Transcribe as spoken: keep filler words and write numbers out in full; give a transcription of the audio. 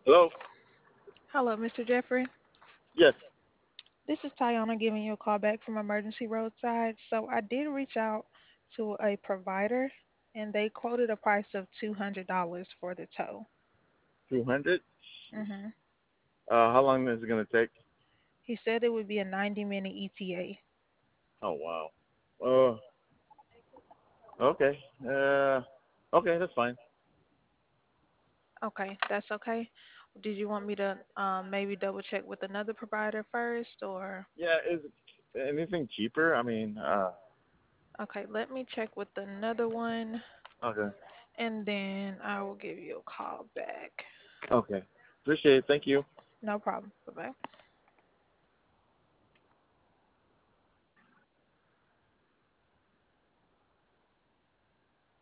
Hello? Hello, Mister Jeffrey. Yes. This is Tayana giving you a call back from Emergency Roadside. So I did reach out to a provider and they quoted a price of two hundred dollars for the tow. two hundred? hmm Uh, how long is it going to take? He said it would be a ninety minute E T A. Oh, wow. Oh, okay. Uh, okay, that's fine. Okay, that's okay. Did you want me to um, maybe double check with another provider first or? Yeah, is anything cheaper? I mean, uh, Okay, let me check with another one okay. and then I will give you a call back. Okay. Appreciate it. Thank you. No problem. Bye bye.